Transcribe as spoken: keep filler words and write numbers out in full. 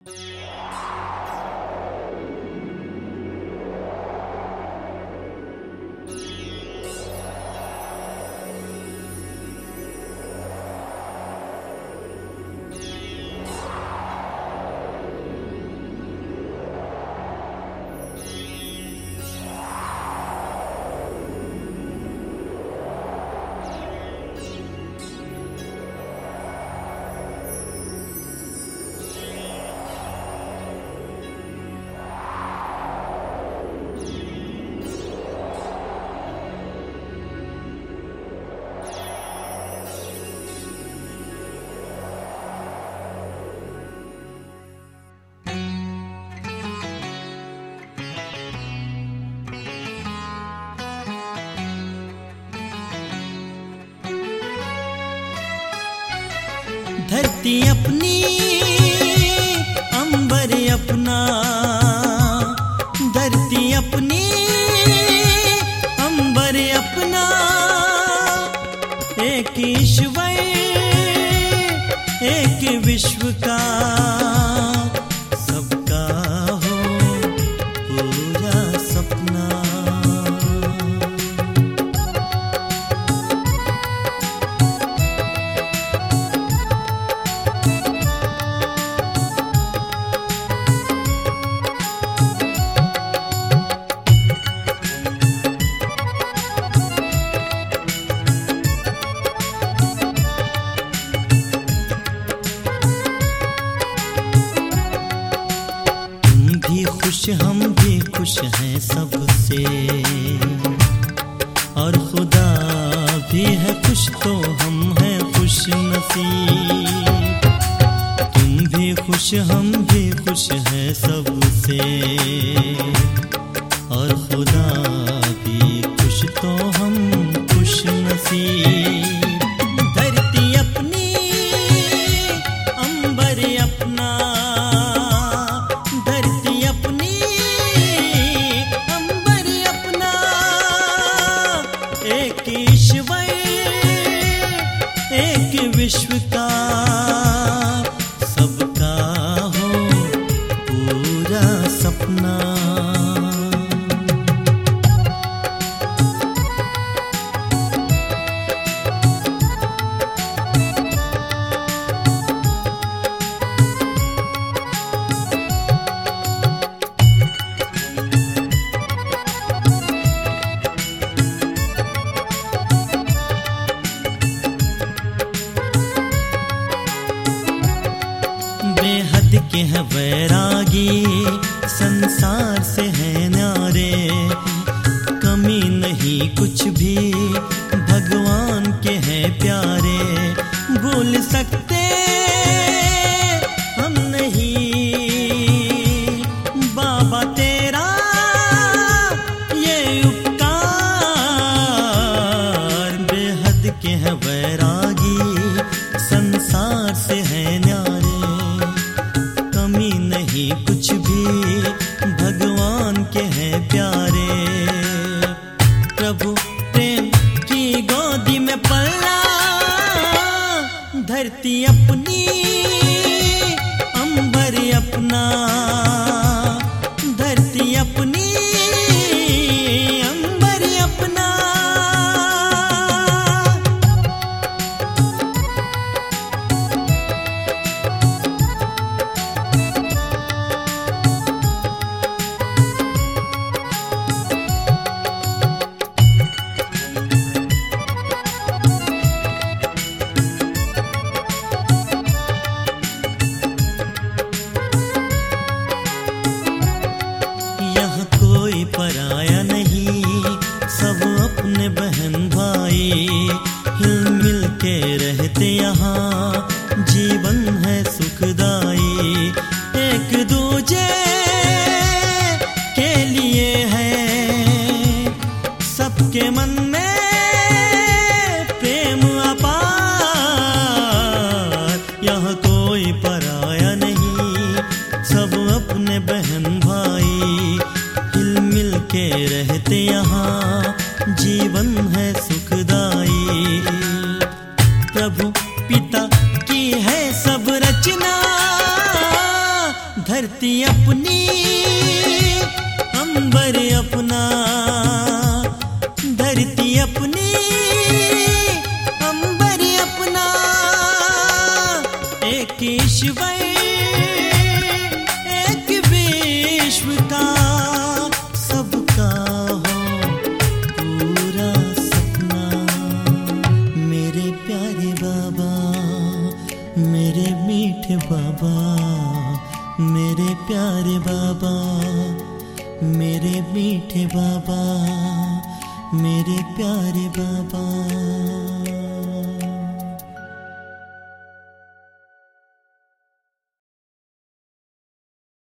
धरती अपनी अंबर अपना, धरती अपनी अंबर अपना, एक ईश्वर एक विश्व का, सबका हो पूरा सपना। खुश हम भी खुश हैं सबसे, और खुदा भी है खुश तो हम हैं खुश नसीब। तुम भी खुश हम भी खुश हैं सबसे, और खुदा भी खुश तो हम खुश नसीब। धरती अपनी अंबर अपना, विश्व का, सबका हो पूरा सपना। बेहद के हैं वैरागी, संसार से हैं न्यारे, कमी नहीं कुछ भी भगवान के हैं प्यारे। भूल सकते हम नहीं बाबा तेरा ये उपकार। बेहद के हैं वैरागी, संसार से हैं न्यारे, कुछ भी भगवान के हैं प्यारे। प्रभु प्रेम की गोदी में पला, धरती अपनी अंबर अपना, धरती अपनी अंबर अपना। पराया नहीं, सब अपने बहन भाई, हिल मिल के रहते यहाँ, जीवन है सुखदाई। एक दूजे के लिए है सबके मन में प्रेम अपार। यहाँ कोई पराया नहीं, सब अपने बहन भाई, मिल के रहते यहाँ, जीवन है सुखदाई। प्रभु पिता की है सब रचना, धरती अपनी अंबर अपना, धरती अपनी अंबर अपना, एक ईश्वर एक विश्व का, सबका हो पूरा सपना। मेरे प्यारे बाबा, मेरे मीठे बाबा, मेरे प्यारे बाबा, मेरे मीठे बाबा, मेरे प्यारे बाबा।